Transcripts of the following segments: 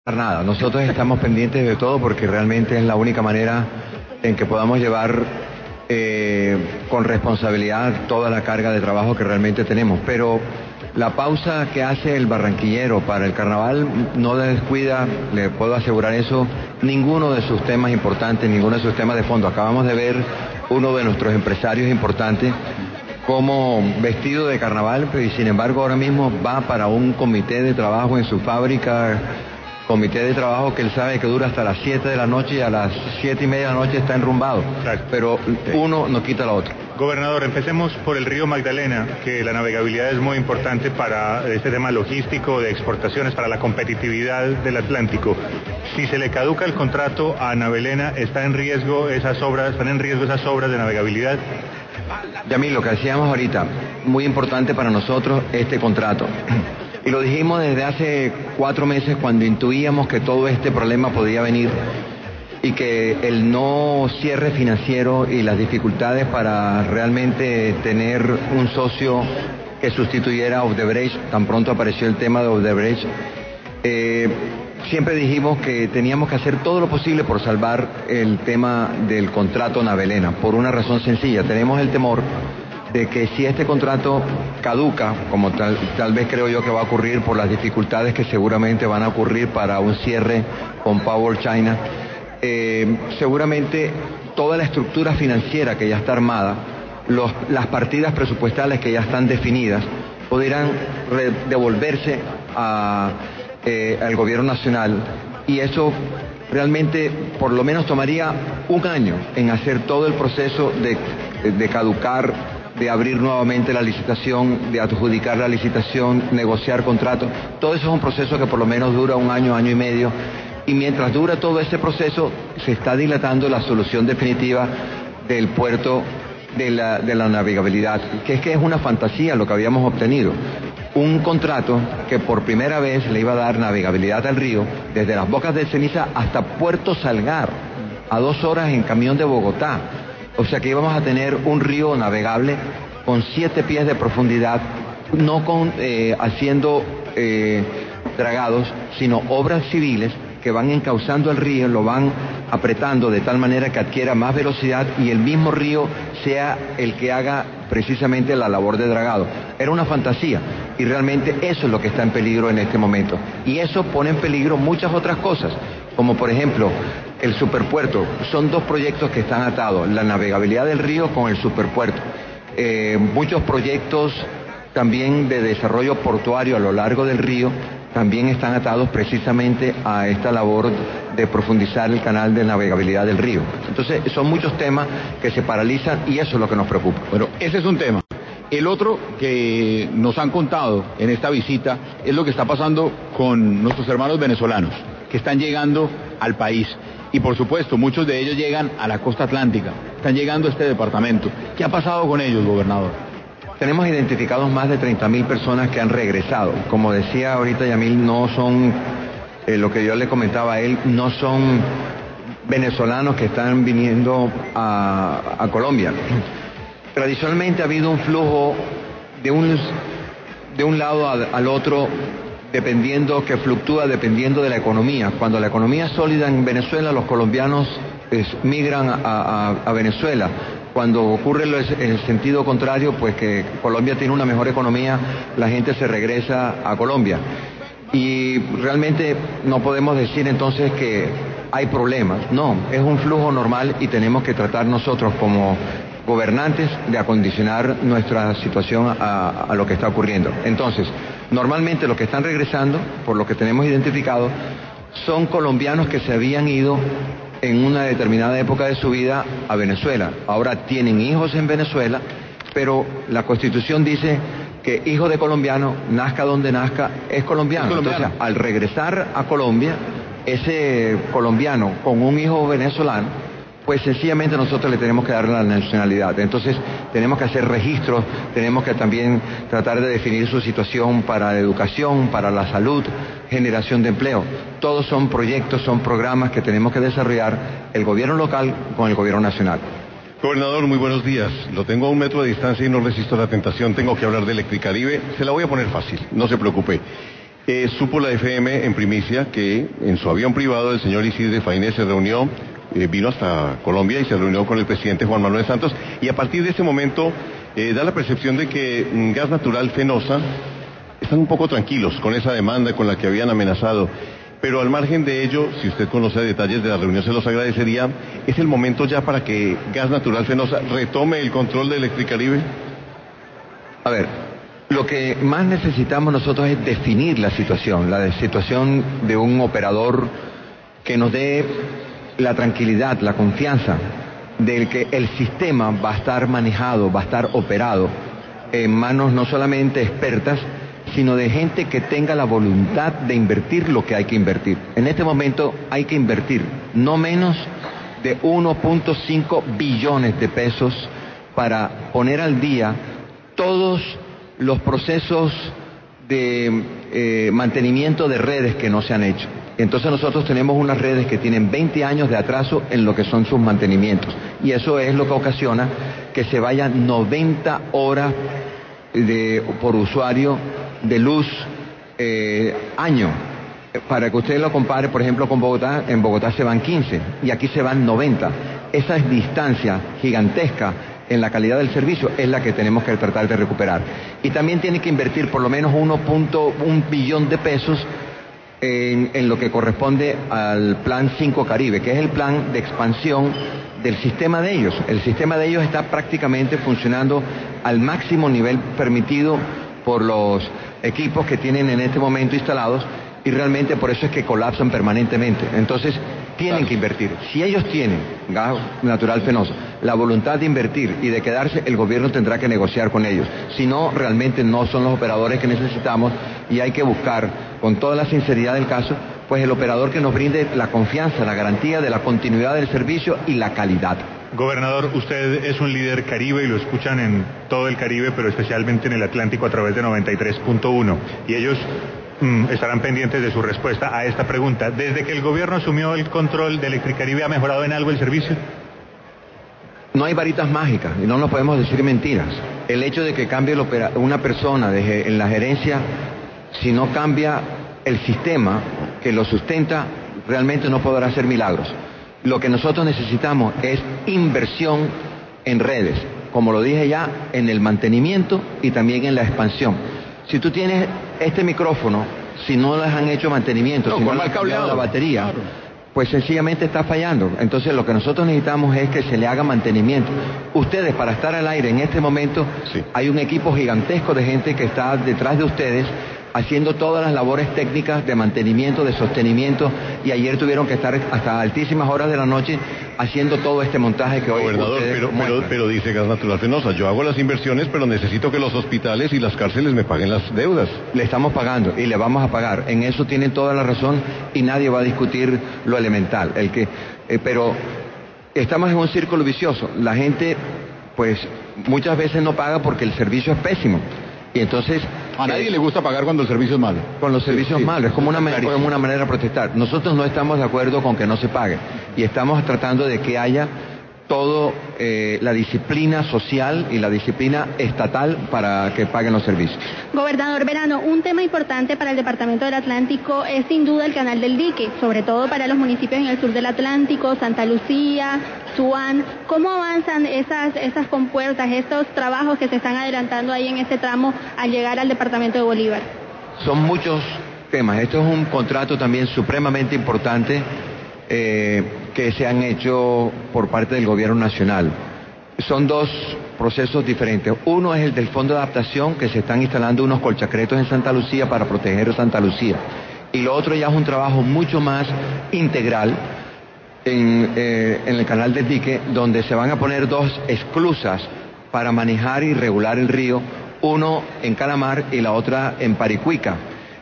Nada, nosotros estamos pendientes de todo porque realmente es la única manera en que podamos llevar con responsabilidad toda la carga de trabajo que realmente tenemos. Pero la pausa que hace el barranquillero para el carnaval no descuida, le puedo asegurar eso, ninguno de sus temas importantes, ninguno de sus temas de fondo. Acabamos de ver uno de nuestros empresarios importantes como vestido de carnaval, pero y sin embargo ahora mismo va para un comité de trabajo en su fábrica, comité de trabajo que él sabe que dura hasta las 7 de la noche y a las 7:30 de la noche está enrumbado. Claro. Pero uno no quita la otra. Gobernador, empecemos por el río Magdalena, que la navegabilidad es muy importante para este tema logístico de exportaciones, para la competitividad del Atlántico. Si se le caduca el contrato a Navelena, ¿están en riesgo esas obras de navegabilidad? Yamil, lo que decíamos ahorita, muy importante para nosotros este contrato. Y lo dijimos desde hace 4 meses cuando intuíamos que todo este problema podía venir y que el no cierre financiero y las dificultades para realmente tener un socio que sustituyera a Odebrecht, tan pronto apareció el tema de Odebrecht, siempre dijimos que teníamos que hacer todo lo posible por salvar el tema del contrato Navelena, por una razón sencilla. Tenemos el temor de que si este contrato caduca, como tal vez creo yo que va a ocurrir por las dificultades que seguramente van a ocurrir para un cierre con Power China, seguramente toda la estructura financiera que ya está armada, las partidas presupuestales que ya están definidas, podrán devolverse al gobierno nacional, y eso realmente por lo menos tomaría 1 año en hacer todo el proceso de caducar, de abrir nuevamente la licitación, de adjudicar la licitación, negociar contratos. Todo eso es un proceso que por lo menos dura 1 año, 1 año y medio, y mientras dura todo ese proceso se está dilatando la solución definitiva del puerto de la navegabilidad, que es una fantasía lo que habíamos obtenido. Un contrato que por primera vez le iba a dar navegabilidad al río, desde las Bocas de Ceniza hasta Puerto Salgar, a 2 horas en camión de Bogotá. O sea que íbamos a tener un río navegable con 7 pies de profundidad, no haciendo dragados, sino obras civiles que van encauzando el río, lo van apretando de tal manera que adquiera más velocidad y el mismo río sea el que haga precisamente la labor de dragado. Era una fantasía y realmente eso es lo que está en peligro en este momento. Y eso pone en peligro muchas otras cosas, como por ejemplo el superpuerto. Son 2 proyectos que están atados, la navegabilidad del río con el superpuerto. Muchos proyectos también de desarrollo portuario a lo largo del río también están atados precisamente a esta labor de profundizar el canal de navegabilidad del río. Entonces son muchos temas que se paralizan y eso es lo que nos preocupa. Bueno, ese es un tema. El otro que nos han contado en esta visita es lo que está pasando con nuestros hermanos venezolanos que están llegando al país. Y por supuesto, muchos de ellos llegan a la costa atlántica, están llegando a este departamento. ¿Qué ha pasado con ellos, gobernador? Tenemos identificados más de 30.000 personas que han regresado. Como decía ahorita Yamil, no son, lo que yo le comentaba a él, no son venezolanos que están viniendo a Colombia. Tradicionalmente ha habido un flujo de un lado al otro, que fluctúa dependiendo de la economía. Cuando la economía es sólida en Venezuela, los colombianos migran a Venezuela. Cuando ocurre el sentido contrario, pues que Colombia tiene una mejor economía, la gente se regresa a Colombia. Y realmente no podemos decir entonces que hay problemas. No, es un flujo normal y tenemos que tratar nosotros como gobernantes de acondicionar nuestra situación a lo que está ocurriendo. Entonces, normalmente los que están regresando, por lo que tenemos identificado, son colombianos que se habían ido en una determinada época de su vida a Venezuela. Ahora tienen hijos en Venezuela, pero la Constitución dice que hijo de colombiano, nazca donde nazca, es colombiano. Entonces, al regresar a Colombia, ese colombiano con un hijo venezolano, pues sencillamente nosotros le tenemos que dar la nacionalidad. Entonces tenemos que hacer registros, tenemos que también tratar de definir su situación para la educación, para la salud, generación de empleo. Todos son proyectos, son programas que tenemos que desarrollar el gobierno local con el gobierno nacional. Gobernador, muy buenos días. Lo tengo a 1 metro de distancia y no resisto la tentación. Tengo que hablar de Electricaribe. Se la voy a poner fácil, no se preocupe. Supo la FM en primicia que en su avión privado el señor Isidre Fainé se reunió, vino hasta Colombia y se reunió con el presidente Juan Manuel Santos, y a partir de ese momento da la percepción de que Gas Natural Fenosa están un poco tranquilos con esa demanda con la que habían amenazado. Pero al margen de ello, si usted conoce detalles de la reunión, se los agradecería. ¿Es el momento ya para que Gas Natural Fenosa retome el control de Electricaribe? A ver, lo que más necesitamos nosotros es definir la situación de un operador que nos dé la tranquilidad, la confianza de que el sistema va a estar manejado, va a estar operado en manos no solamente expertas, sino de gente que tenga la voluntad de invertir lo que hay que invertir. En este momento hay que invertir no menos de 1.5 billones de pesos para poner al día todos los procesos de mantenimiento de redes que no se han hecho. Entonces nosotros tenemos unas redes que tienen 20 años de atraso en lo que son sus mantenimientos, y eso es lo que ocasiona que se vayan 90 horas por usuario de luz año. Para que usted lo compare, por ejemplo, con Bogotá, en Bogotá se van 15 y aquí se van 90. Esa distancia gigantesca en la calidad del servicio es la que tenemos que tratar de recuperar. Y también tiene que invertir por lo menos 1.1 billón de pesos en lo que corresponde al Plan 5 Caribe, que es el plan de expansión del sistema de ellos. El sistema de ellos está prácticamente funcionando al máximo nivel permitido por los equipos que tienen en este momento instalados, y realmente por eso es que colapsan permanentemente. Entonces tienen que invertir. Si ellos tienen, Gas Natural Fenosa, la voluntad de invertir y de quedarse, el gobierno tendrá que negociar con ellos. Si no, realmente no son los operadores que necesitamos, y hay que buscar, con toda la sinceridad del caso, pues el operador que nos brinde la confianza, la garantía de la continuidad del servicio y la calidad. Gobernador, usted es un líder Caribe y lo escuchan en todo el Caribe, pero especialmente en el Atlántico a través de 93.1. Y ellos estarán pendientes de su respuesta a esta pregunta. Desde que el gobierno asumió el control de Electricaribe, ¿ha mejorado en algo el servicio? No hay varitas mágicas y no nos podemos decir mentiras. El hecho de que cambie una persona en la gerencia, si no cambia el sistema que lo sustenta, realmente no podrá hacer milagros. Lo que nosotros necesitamos es inversión en redes, como lo dije ya, en el mantenimiento y también en la expansión. Si tú tienes este micrófono, si no les han hecho mantenimiento, si no le han cambiado la batería, claro, pues sencillamente está fallando. Entonces lo que nosotros necesitamos es que se le haga mantenimiento. Ustedes, para estar al aire en este momento, sí, hay un equipo gigantesco de gente que está detrás de ustedes haciendo todas las labores técnicas de mantenimiento, de sostenimiento, y ayer tuvieron que estar hasta altísimas horas de la noche haciendo todo este montaje que hoy Gobernador, pero dice Gas Natural Fenosa, yo hago las inversiones, pero necesito que los hospitales y las cárceles me paguen las deudas. Le estamos pagando y le vamos a pagar. En eso tienen toda la razón y nadie va a discutir lo elemental. Pero estamos en un círculo vicioso. La gente, pues, muchas veces no paga porque el servicio es pésimo. Y entonces a nadie le gusta pagar cuando el servicio es malo. Con los servicios malos, es como una manera de protestar. Nosotros no estamos de acuerdo con que no se pague, y estamos tratando de que haya todo la disciplina social y la disciplina estatal para que paguen los servicios. Gobernador Verano, un tema importante para el Departamento del Atlántico es sin duda el Canal del Dique, sobre todo para los municipios en el sur del Atlántico, Santa Lucía, Suán. ¿Cómo avanzan esas compuertas, estos trabajos que se están adelantando ahí en este tramo al llegar al Departamento de Bolívar? Son muchos temas. Esto es un contrato también supremamente importante que se han hecho por parte del gobierno nacional. Son dos procesos diferentes. Uno es el del Fondo de Adaptación, que se están instalando unos colchacretos en Santa Lucía para proteger Santa Lucía. Y lo otro ya es un trabajo mucho más integral en el Canal del Dique, donde se van a poner dos esclusas para manejar y regular el río, uno en Calamar y la otra en Paricuica.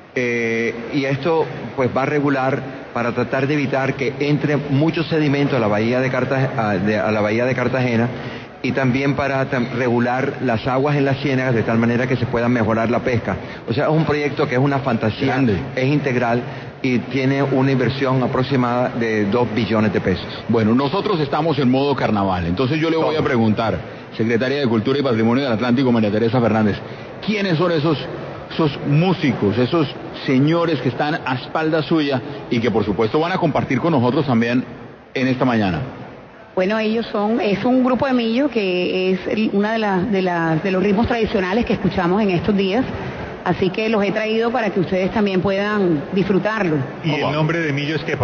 Y esto pues va a regular para tratar de evitar que entre mucho sedimento a la bahía de Cartagena, y también para regular las aguas en las ciénagas de tal manera que se pueda mejorar la pesca. O sea, es un proyecto que es una fantasía grande, es integral y tiene una inversión aproximada de 2 billones de pesos. Bueno, nosotros estamos en modo carnaval, entonces yo le voy a preguntar, secretaria de Cultura y Patrimonio del Atlántico, María Teresa Fernández, ¿quiénes son esos esos músicos, esos señores que están a espalda suya y que por supuesto van a compartir con nosotros también en esta mañana? Bueno, es un grupo de millo que es una de los ritmos tradicionales que escuchamos en estos días, así que los he traído para que ustedes también puedan disfrutarlo. ¿Y el nombre de millo es qué?